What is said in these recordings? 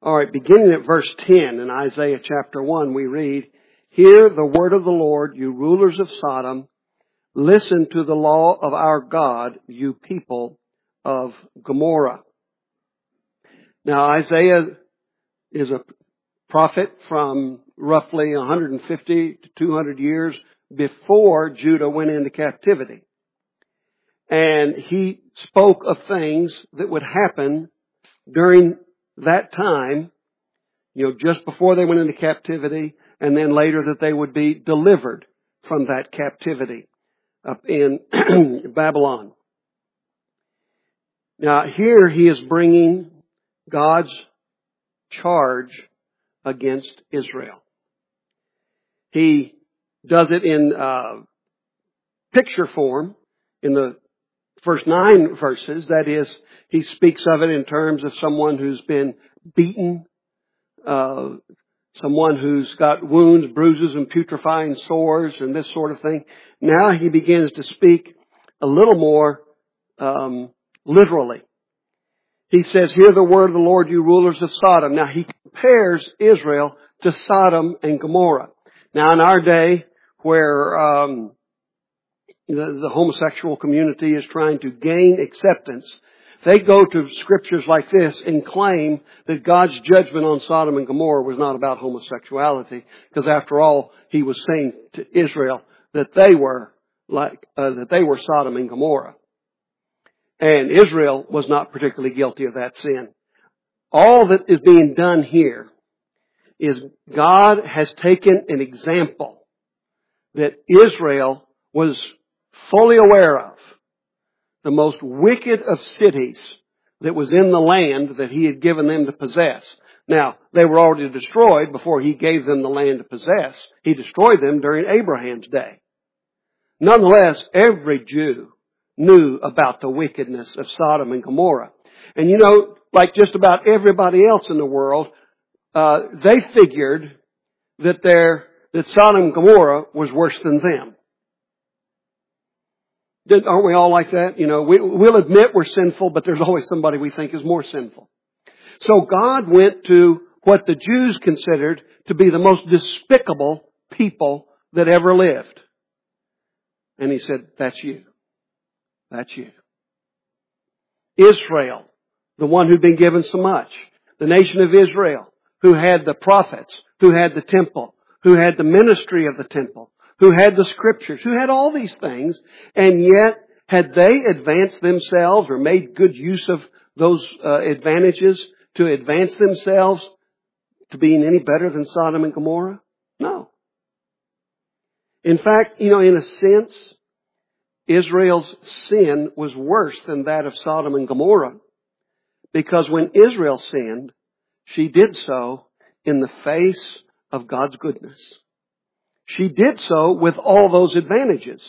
All right, beginning at verse 10 in Isaiah chapter 1, we read, "Hear the word of the Lord, you rulers of Sodom. Listen to the law of our God, you people of Gomorrah." Now, Isaiah is a prophet from roughly 150 to 200 years before Judah went into captivity. And he spoke of things that would happen during that time, just before they went into captivity, and then later that they would be delivered from that captivity up in Babylon. Now here he is bringing God's charge against Israel. He does it in picture form in the first 9 verses. That is, he speaks of it in terms of someone who's been beaten, someone who's got wounds, bruises, and putrefying sores, and this sort of thing. Now he begins to speak a little more literally. He says, "Hear the word of the Lord, you rulers of Sodom." Now he compares Israel to Sodom and Gomorrah. Now in our day, where the homosexual community is trying to gain acceptance, they go to scriptures like this and claim that God's judgment on Sodom and Gomorrah was not about homosexuality, because after all, He was saying to Israel that they were Sodom and Gomorrah, and Israel was not particularly guilty of that sin. All that is being done here is God has taken an example that Israel was fully aware of, the most wicked of cities that was in the land that He had given them to possess. Now, they were already destroyed before He gave them the land to possess. He destroyed them during Abraham's day. Nonetheless, every Jew knew about the wickedness of Sodom and Gomorrah. And like just about everybody else in the world, they figured that Sodom and Gomorrah was worse than them. Aren't we all like that? We'll admit we're sinful, but there's always somebody we think is more sinful. So God went to what the Jews considered to be the most despicable people that ever lived. And He said, "That's you. That's you." Israel, the one who'd been given so much. The nation of Israel, who had the prophets, who had the temple, who had the ministry of the temple, who had the scriptures, who had all these things, and yet had they advanced themselves or made good use of those advantages to advance themselves to being any better than Sodom and Gomorrah? No. In fact, in a sense, Israel's sin was worse than that of Sodom and Gomorrah, because when Israel sinned, she did so in the face of God's goodness. She did so with all those advantages.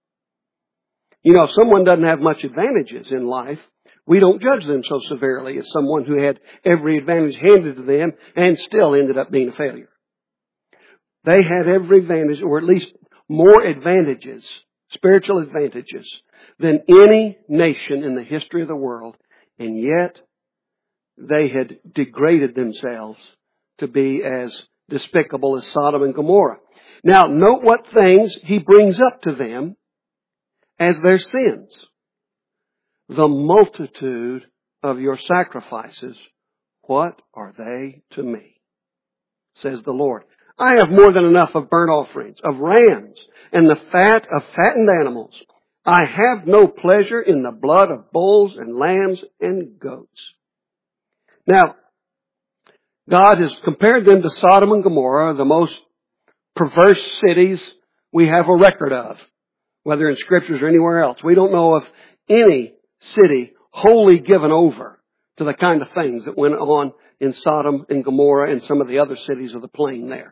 If someone doesn't have much advantages in life, we don't judge them so severely as someone who had every advantage handed to them and still ended up being a failure. They had every advantage, or at least more advantages, spiritual advantages, than any nation in the history of the world, and yet they had degraded themselves to be as despicable as Sodom and Gomorrah. Now, note what things He brings up to them as their sins. "The multitude of your sacrifices, what are they to me? Says the Lord. I have more than enough of burnt offerings, of rams, and the fat of fattened animals. I have no pleasure in the blood of bulls and lambs and goats." Now, God has compared them to Sodom and Gomorrah, the most perverse cities we have a record of, whether in scriptures or anywhere else. We don't know of any city wholly given over to the kind of things that went on in Sodom and Gomorrah and some of the other cities of the plain there.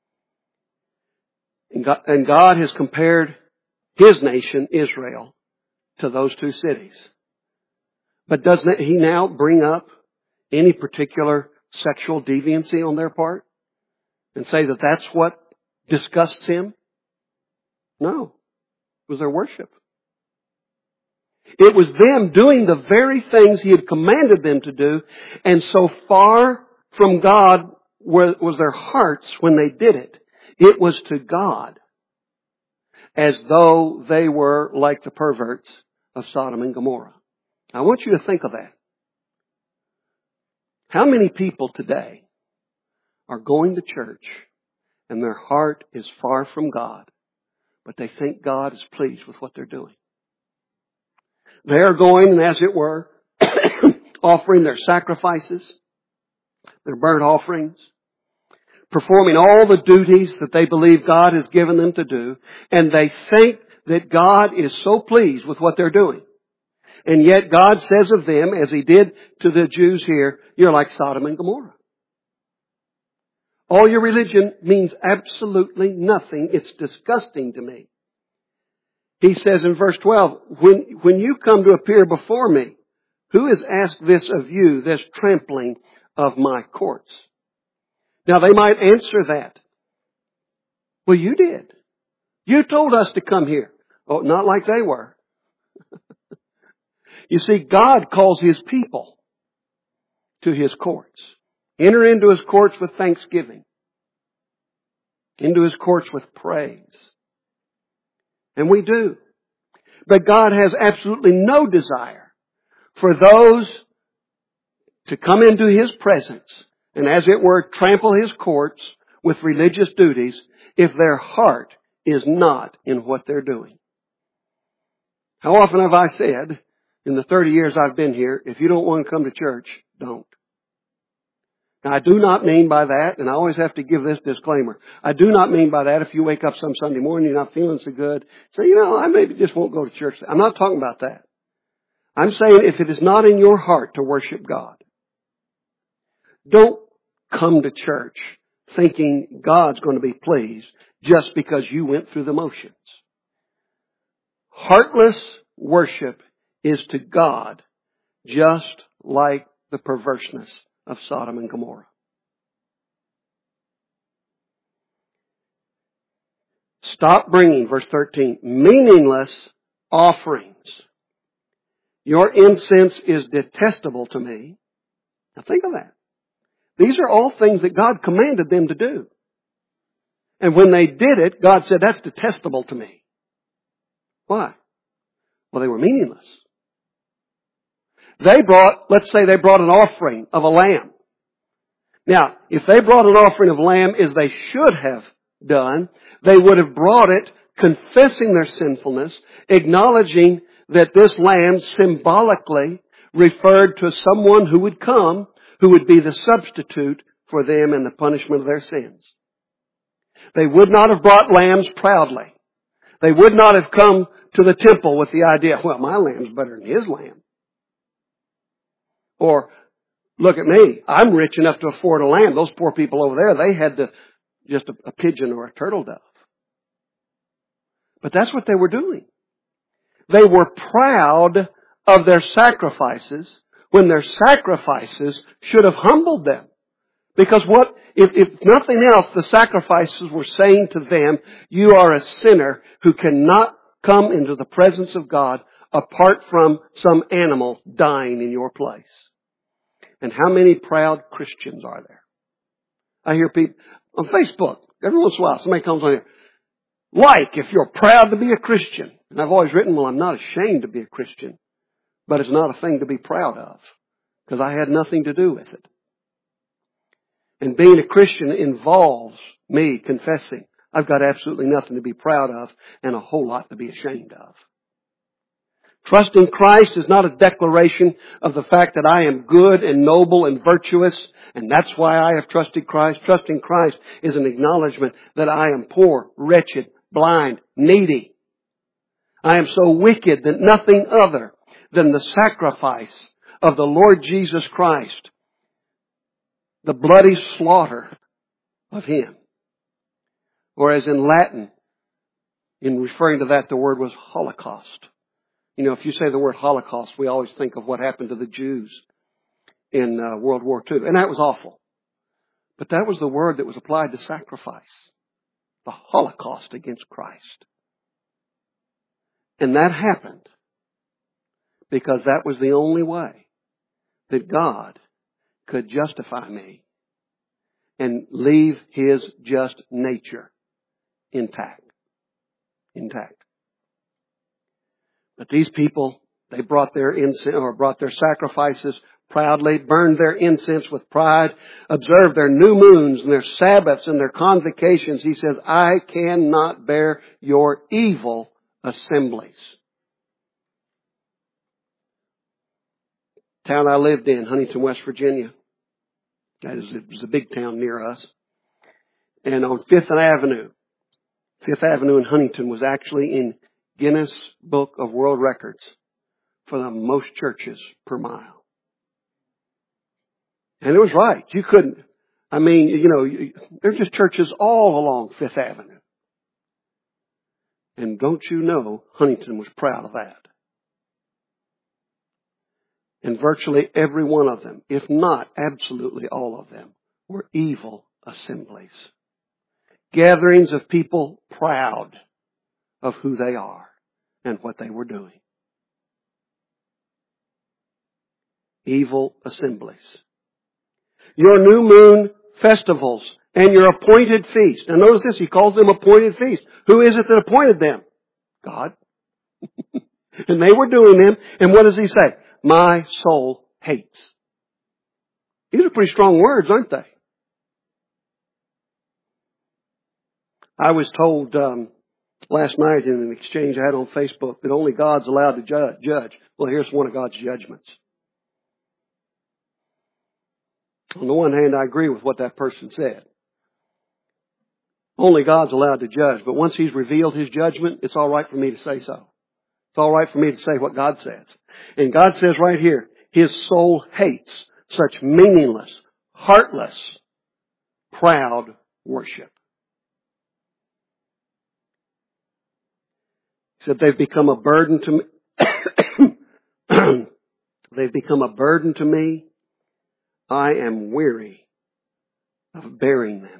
And God has compared His nation, Israel, to those two cities. But doesn't He now bring up any particular sexual deviancy on their part and say that that's what disgusts Him? No. It was their worship. It was them doing the very things He had commanded them to do, and so far from God was their hearts when they did it. It was to God, as though they were like the perverts of Sodom and Gomorrah. I want you to think of that. How many people today are going to church and their heart is far from God, but they think God is pleased with what they're doing? They are going, and as it were, offering their sacrifices, their burnt offerings, performing all the duties that they believe God has given them to do, and they think that God is so pleased with what they're doing. And yet God says of them, as He did to the Jews here, you're like Sodom and Gomorrah. All your religion means absolutely nothing. It's disgusting to me. He says in verse 12, when you come to appear before me, who has asked this of you, this trampling of my courts? Now they might answer that. Well, you did. You told us to come here. Oh, not like they were. You see, God calls His people to His courts. Enter into His courts with thanksgiving. Into His courts with praise. And we do. But God has absolutely no desire for those to come into His presence and, as it were, trample His courts with religious duties if their heart is not in what they're doing. How often have I said, in the 30 years I've been here, if you don't want to come to church, don't. Now, I do not mean by that, and I always have to give this disclaimer, I do not mean by that if you wake up some Sunday morning, you're not feeling so good, say, I maybe just won't go to church. I'm not talking about that. I'm saying if it is not in your heart to worship God, don't come to church thinking God's going to be pleased just because you went through the motions. Heartless worship is to God just like the perverseness of Sodom and Gomorrah. Stop bringing, verse 13, meaningless offerings. Your incense is detestable to me. Now think of that. These are all things that God commanded them to do. And when they did it, God said, that's detestable to me. Why? Well, they were meaningless. Let's say they brought an offering of a lamb. Now, if they brought an offering of lamb as they should have done, they would have brought it confessing their sinfulness, acknowledging that this lamb symbolically referred to someone who would come, who would be the substitute for them in the punishment of their sins. They would not have brought lambs proudly. They would not have come to the temple with the idea, well, my lamb's better than his lamb. Or, look at me, I'm rich enough to afford a lamb. Those poor people over there, they had just a pigeon or a turtle dove. But that's what they were doing. They were proud of their sacrifices when their sacrifices should have humbled them. Because if nothing else, the sacrifices were saying to them, you are a sinner who cannot come into the presence of God apart from some animal dying in your place. And how many proud Christians are there? I hear people on Facebook, every once in a while, somebody comes on here, if you're proud to be a Christian. And I've always written, well, I'm not ashamed to be a Christian, but it's not a thing to be proud of, because I had nothing to do with it. And being a Christian involves me confessing I've got absolutely nothing to be proud of and a whole lot to be ashamed of. Trusting Christ is not a declaration of the fact that I am good and noble and virtuous, and that's why I have trusted Christ. Trusting Christ is an acknowledgement that I am poor, wretched, blind, needy. I am so wicked that nothing other than the sacrifice of the Lord Jesus Christ, the bloody slaughter of Him. Or as in Latin, in referring to that, the word was Holocaust. If you say the word Holocaust, we always think of what happened to the Jews in World War II. And that was awful. But that was the word that was applied to sacrifice. The Holocaust against Christ. And that happened because that was the only way that God could justify me and leave His just nature intact. Intact. But these people, they brought their incense or brought their sacrifices proudly, burned their incense with pride, observed their new moons and their Sabbaths and their convocations. He says, I cannot bear your evil assemblies. Town I lived in, Huntington, West Virginia. It was a big town near us. And on Fifth Avenue in Huntington was actually in Guinness Book of World Records for the most churches per mile. And it was right. You couldn't, there's just churches all along Fifth Avenue. And don't you know, Huntington was proud of that. And virtually every one of them, if not absolutely all of them, were evil assemblies. Gatherings of people proud of who they are and what they were doing. Evil assemblies. Your new moon festivals and your appointed feast. And notice this, he calls them appointed feast. Who is it that appointed them? God. And they were doing them. And what does he say? My soul hates. These are pretty strong words, aren't they? I was told last night in an exchange I had on Facebook that only God's allowed to judge. Well, here's one of God's judgments. On the one hand, I agree with what that person said. Only God's allowed to judge. But once He's revealed His judgment, it's all right for me to say so. It's all right for me to say what God says. And God says right here, His soul hates such meaningless, heartless, proud worship. He said they've become a burden to me. They've become a burden to me. I am weary of bearing them.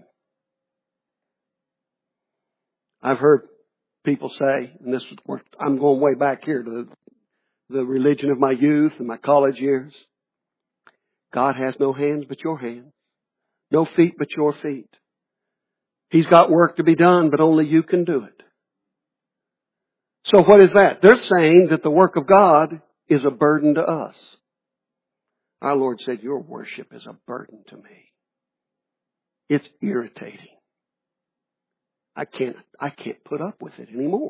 I've heard people say, and this is where I'm going way back here to the religion of my youth and my college years. God has no hands but your hands. No feet but your feet. He's got work to be done, but only you can do it. So what is that? They're saying that the work of God is a burden to us. Our Lord said, your worship is a burden to me. It's irritating. I can't put up with it anymore.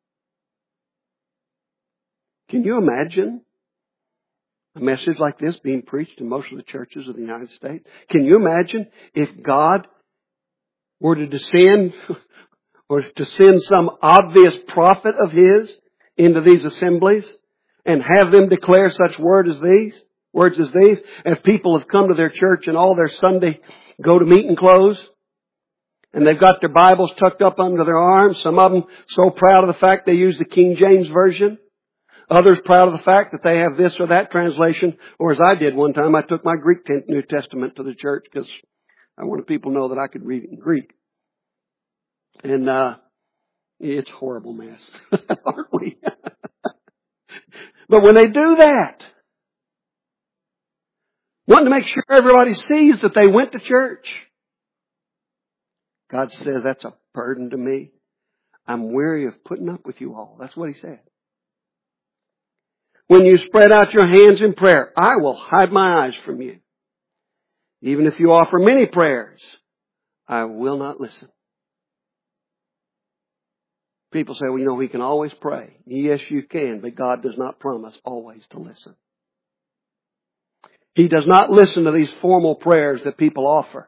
Can you imagine a message like this being preached in most of the churches of the United States? Can you imagine if God were to descend or to send some obvious prophet of His into these assemblies and have them declare such words as these? If people have come to their church in all their Sunday go-to-meeting clothes, and they've got their Bibles tucked up under their arms, some of them so proud of the fact they use the King James Version, others proud of the fact that they have this or that translation, or as I did one time, I took my Greek New Testament to the church because I wanted people to know that I could read it in Greek. And it's a horrible mess, aren't we? But when they do that, wanting to make sure everybody sees that they went to church, God says, that's a burden to me. I'm weary of putting up with you all. That's what He said. When you spread out your hands in prayer, I will hide my eyes from you. Even if you offer many prayers, I will not listen. People say, well, we can always pray. Yes, you can, but God does not promise always to listen. He does not listen to these formal prayers that people offer.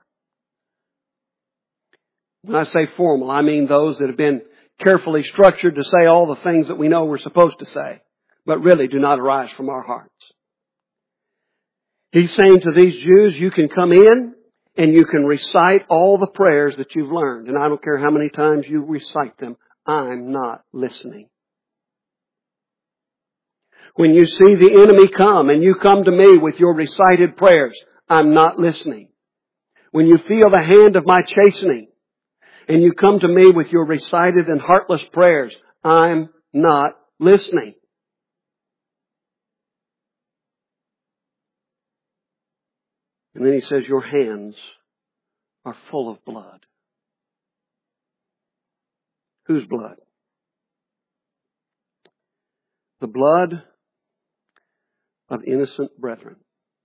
When I say formal, I mean those that have been carefully structured to say all the things that we know we're supposed to say, but really do not arise from our hearts. He's saying to these Jews, you can come in and you can recite all the prayers that you've learned. And I don't care how many times you recite them, I'm not listening. When you see the enemy come and you come to me with your recited prayers, I'm not listening. When you feel the hand of my chastening and you come to me with your recited and heartless prayers, I'm not listening. And then He says, your hands are full of blood. Whose blood? The blood of innocent brethren.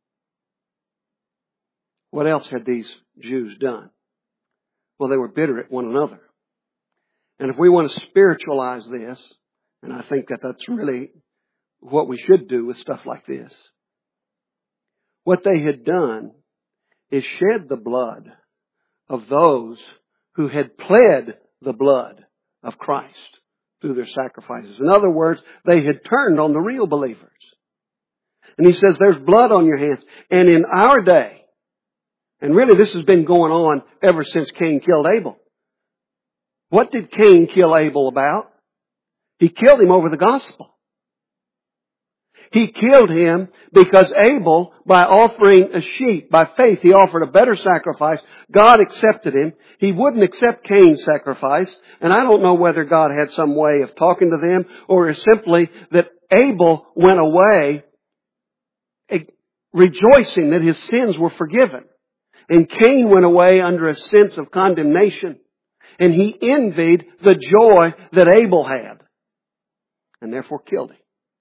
What else had these Jews done? Well, they were bitter at one another. And if we want to spiritualize this, and I think that that's really what we should do with stuff like this, what they had done is shed the blood of those who had pled the blood of Christ through their sacrifices. In other words, they had turned on the real believers. And he says, there's blood on your hands. And in our day, and really this has been going on ever since Cain killed Abel. What did Cain kill Abel about? He killed him over the gospel. He killed him because Abel, by offering a sheep, by faith, he offered a better sacrifice. God accepted him. He wouldn't accept Cain's sacrifice. And I don't know whether God had some way of talking to them or is simply that Abel went away rejoicing that his sins were forgiven. And Cain went away under a sense of condemnation. And he envied the joy that Abel had. And therefore killed him.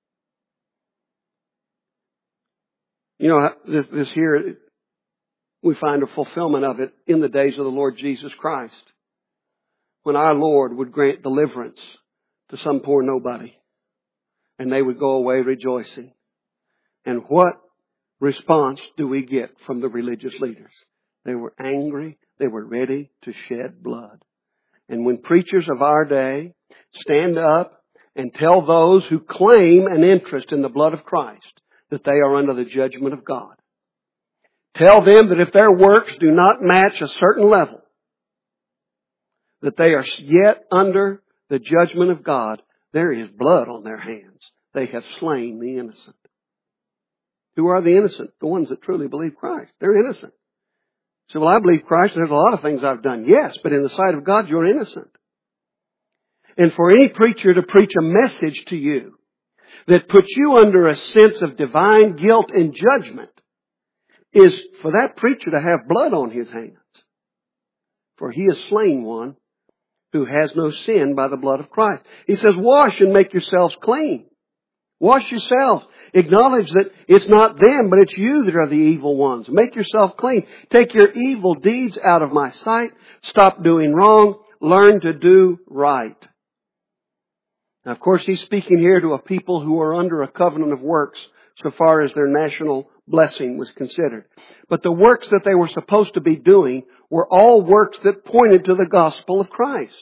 You know, this here, we find a fulfillment of it in the days of the Lord Jesus Christ. When our Lord would grant deliverance to some poor nobody. And they would go away rejoicing. And what response do we get from the religious leaders? They were angry. They were ready to shed blood. And when preachers of our day stand up and tell those who claim an interest in the blood of Christ that they are under the judgment of God. Tell them that if their works do not match a certain level, that they are yet under the judgment of God. There is blood on their hands. They have slain the innocent. Who are the innocent? The ones that truly believe Christ. They're innocent. So, well, I believe Christ. There's a lot of things I've done. Yes, but in the sight of God, you're innocent. And for any preacher to preach a message to you that puts you under a sense of divine guilt and judgment is for that preacher to have blood on his hands. For he has slain one who has no sin by the blood of Christ. He says, wash and make yourselves clean. Wash yourselves. Acknowledge that it's not them, but it's you that are the evil ones. Make yourself clean. Take your evil deeds out of my sight. Stop doing wrong. Learn to do right. Now, of course, he's speaking here to a people who are under a covenant of works so far as their national blessing was considered. But the works that they were supposed to be doing were all works that pointed to the gospel of Christ.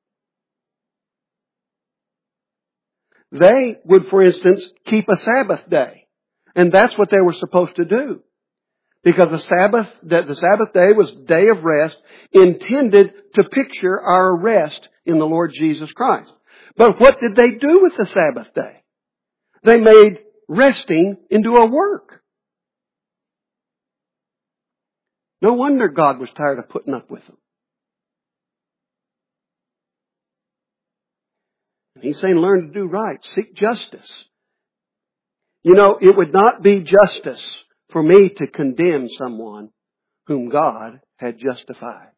They would, for instance, keep a Sabbath day. And that's what they were supposed to do. Because the Sabbath day was day of rest intended to picture our rest in the Lord Jesus Christ. But what did they do with the Sabbath day? They made resting into a work. No wonder God was tired of putting up with them. And he's saying, learn to do right. Seek justice. You know, it would not be justice for me to condemn someone whom God had justified.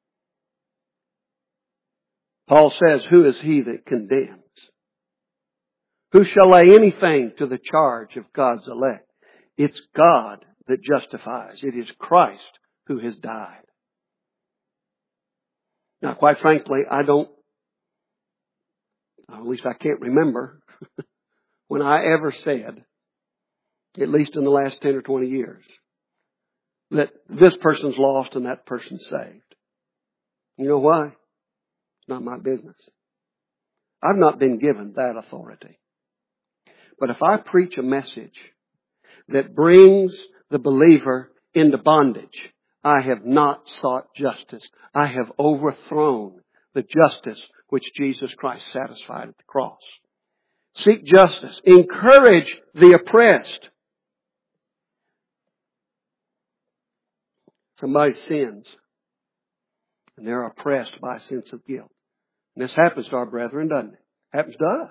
Paul says, who is he that condemns? Who shall lay anything to the charge of God's elect? It's God that justifies. It is Christ who has died. Now, quite frankly, at least I can't remember when I ever said, at least in the last 10 or 20 years, that this person's lost and that person's saved. You know why? It's not my business. I've not been given that authority. But if I preach a message that brings the believer into bondage, I have not sought justice. I have overthrown the justice which Jesus Christ satisfied at the cross. Seek justice. Encourage the oppressed. Somebody sins, and they're oppressed by a sense of guilt. And this happens to our brethren, doesn't it? Happens to us.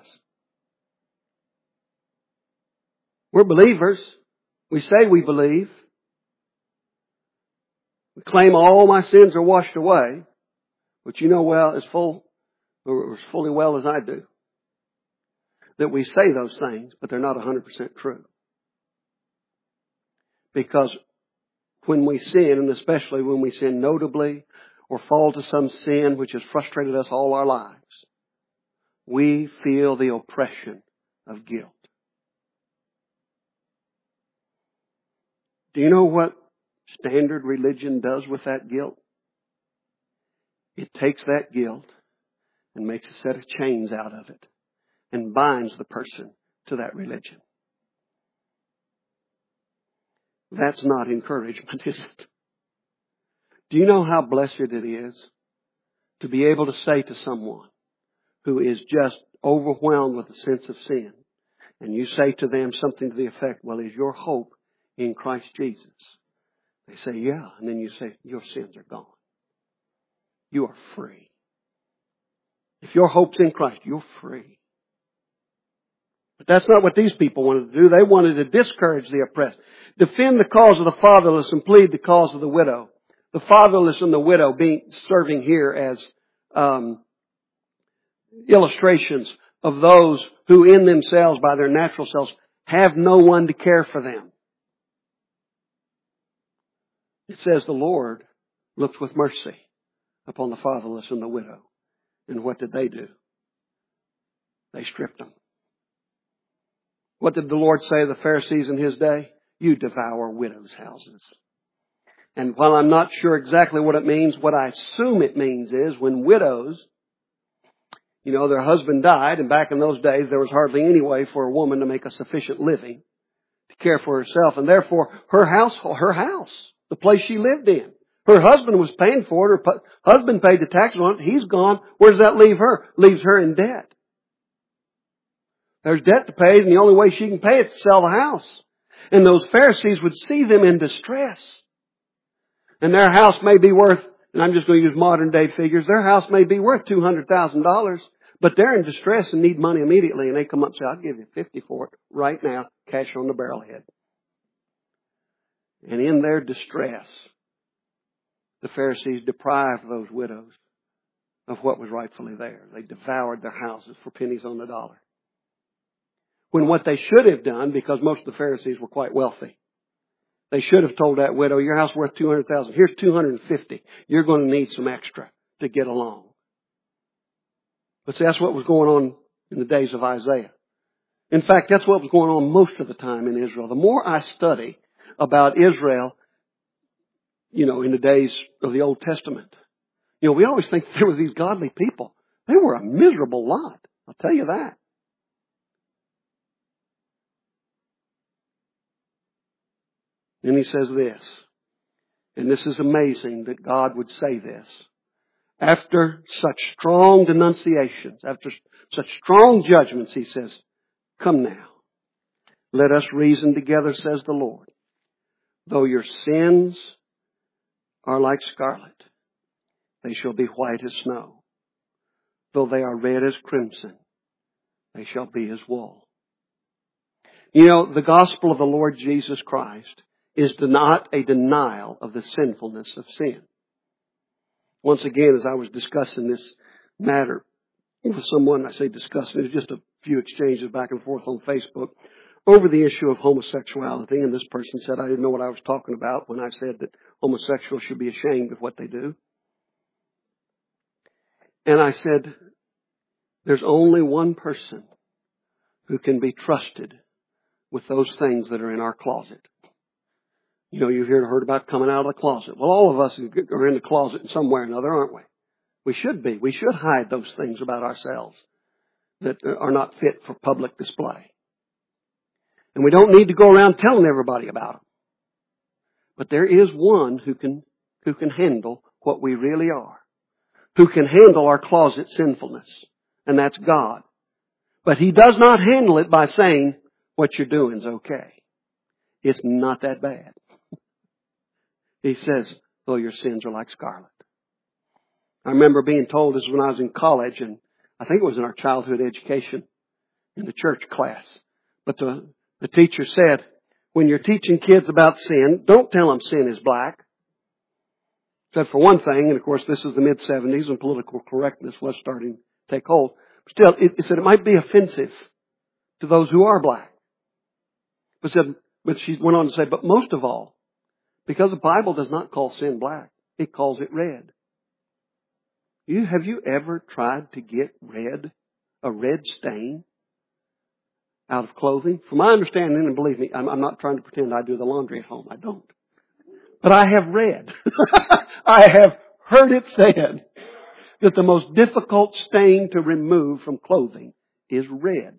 We're believers. We say we believe. We claim all my sins are washed away, which you know well as fully well as I do, that we say those things, but they're not 100% true. Because when we sin, and especially when we sin notably or fall to some sin which has frustrated us all our lives, we feel the oppression of guilt. Do you know what standard religion does with that guilt? It takes that guilt and makes a set of chains out of it and binds the person to that religion. That's not encouragement, is it? Do you know how blessed it is to be able to say to someone who is just overwhelmed with a sense of sin, and you say to them something to the effect, well, is your hope in Christ Jesus? They say, yeah. And then you say, your sins are gone. You are free. If your hope's in Christ, you're free. But that's not what these people wanted to do. They wanted to discourage the oppressed, defend the cause of the fatherless, and plead the cause of the widow. The fatherless and the widow being serving here as illustrations of those who in themselves, by their natural selves, have no one to care for them. It says the Lord looked with mercy upon the fatherless and the widow. And what did they do? They stripped them. What did the Lord say to the Pharisees in His day? You devour widows' houses. And while I'm not sure exactly what it means, what I assume it means is when widows, their husband died, and back in those days there was hardly any way for a woman to make a sufficient living to care for herself. And therefore her house, the place she lived in, her husband was paying for it. Her husband paid the taxes on it. He's gone. Where does that leave her? Leaves her in debt. There's debt to pay, and the only way she can pay it is to sell the house. And those Pharisees would see them in distress. And their house may be worth, and I'm just going to use modern day figures, their house may be worth $200,000, but they're in distress and need money immediately. And they come up and say, I'll give you $50 for it right now, cash on the barrelhead. And in their distress, the Pharisees deprived those widows of what was rightfully theirs. They devoured their houses for pennies on the dollar. When what they should have done, because most of the Pharisees were quite wealthy, they should have told that widow, your house is worth $200,000. Here's $250. You're going to need some extra to get along. But see, that's what was going on in the days of Isaiah. In fact, that's what was going on most of the time in Israel. The more I study about Israel, in the days of the Old Testament, we always think there were these godly people. They were a miserable lot. I'll tell you that. And he says this, and this is amazing that God would say this. After such strong denunciations, after such strong judgments, he says, come now, let us reason together, says the Lord. Though your sins are like scarlet, they shall be white as snow. Though they are red as crimson, they shall be as wool. The gospel of the Lord Jesus Christ is not a denial of the sinfulness of sin. Once again, as I was discussing this matter with someone, I say discussing, it was just a few exchanges back and forth on Facebook over the issue of homosexuality, and this person said I didn't know what I was talking about when I said that homosexuals should be ashamed of what they do. And I said, there's only one person who can be trusted with those things that are in our closet. You've heard about coming out of the closet. Well, all of us are in the closet in some way or another, aren't we? We should be. We should hide those things about ourselves that are not fit for public display. And we don't need to go around telling everybody about them. But there is one who can handle what we really are, who can handle our closet sinfulness, and that's God. But He does not handle it by saying, what you're doing is okay. It's not that bad. He says, though your sins are like scarlet. I remember being told this when I was in college, and I think it was in our childhood education in the church class. But the teacher said, when you're teaching kids about sin, don't tell them sin is black. Said for one thing, and of course this is the mid-70s and political correctness was starting to take hold. Still, it said it might be offensive to those who are black. But she went on to say, but most of all, because the Bible does not call sin black, it calls it red. Have you ever tried to get a red stain out of clothing? From my understanding, and believe me, I'm not trying to pretend I do the laundry at home. I don't. But I have read, I have heard it said that the most difficult stain to remove from clothing is red.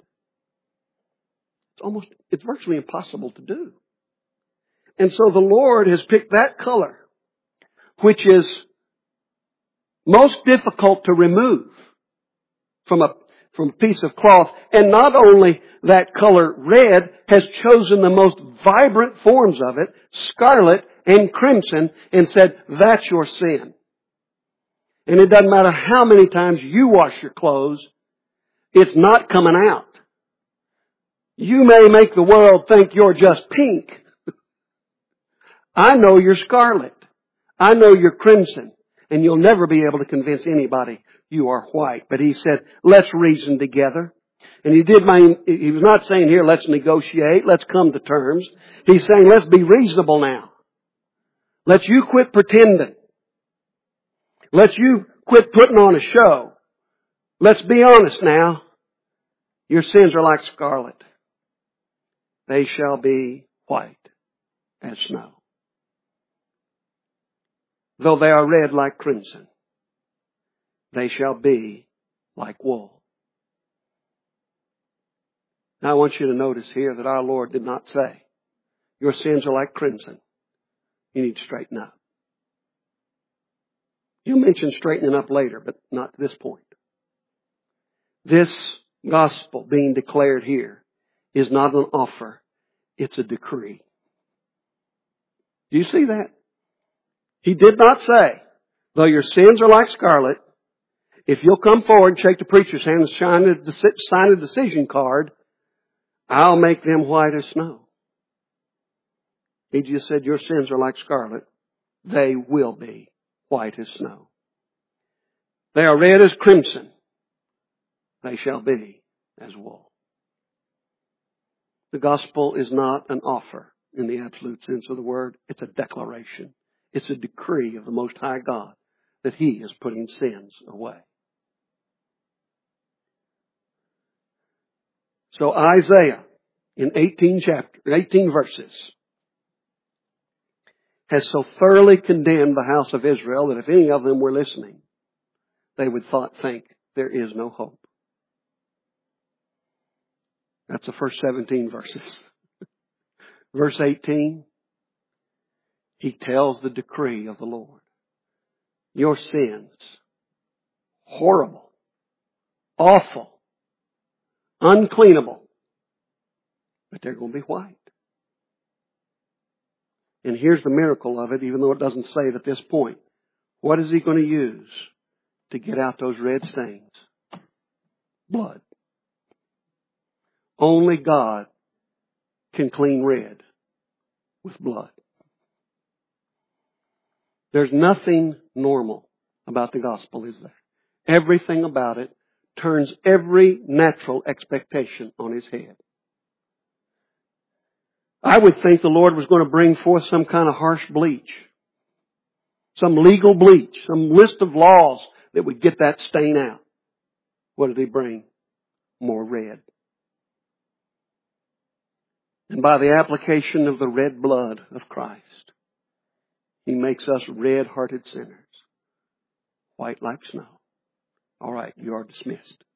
It's virtually impossible to do. And so the Lord has picked that color, which is most difficult to remove from a piece of cloth. And not only that color red, has chosen the most vibrant forms of it, scarlet and crimson, and said, that's your sin. And it doesn't matter how many times you wash your clothes, it's not coming out. You may make the world think you're just pink. I know you're scarlet. I know you're crimson. And you'll never be able to convince anybody you are white. But he said, let's reason together. And he was not saying here, let's negotiate, let's come to terms. He's saying, let's be reasonable now. Let's you quit pretending. Let's you quit putting on a show. Let's be honest now. Your sins are like scarlet. They shall be white as snow. Though they are red like crimson, they shall be like wool. Now I want you to notice here that our Lord did not say, your sins are like crimson. You need to straighten up. He'll mention straightening up later, but not to this point. This gospel being declared here is not an offer. It's a decree. Do you see that? He did not say, though your sins are like scarlet, if you'll come forward and shake the preacher's hand and sign a decision card, I'll make them white as snow. He just said, your sins are like scarlet. They will be white as snow. They are red as crimson. They shall be as wool. The gospel is not an offer in the absolute sense of the word. It's a declaration. It's a decree of the Most High God that He is putting sins away. So Isaiah, in 18 verses, has so thoroughly condemned the house of Israel that if any of them were listening, they would think there is no hope. That's the first 17 verses. Verse 18, he tells the decree of the Lord. Your sins, horrible, awful, uncleanable, but they're going to be white. And here's the miracle of it, even though it doesn't say it at this point. What is he going to use to get out those red stains? Blood. Only God can clean red with blood. There's nothing normal about the gospel, is there? Everything about it turns every natural expectation on its head. I would think the Lord was going to bring forth some kind of harsh bleach. Some legal bleach. Some list of laws that would get that stain out. What did He bring? More red. And by the application of the red blood of Christ, He makes us red-hearted sinners, white like snow. All right, you are dismissed.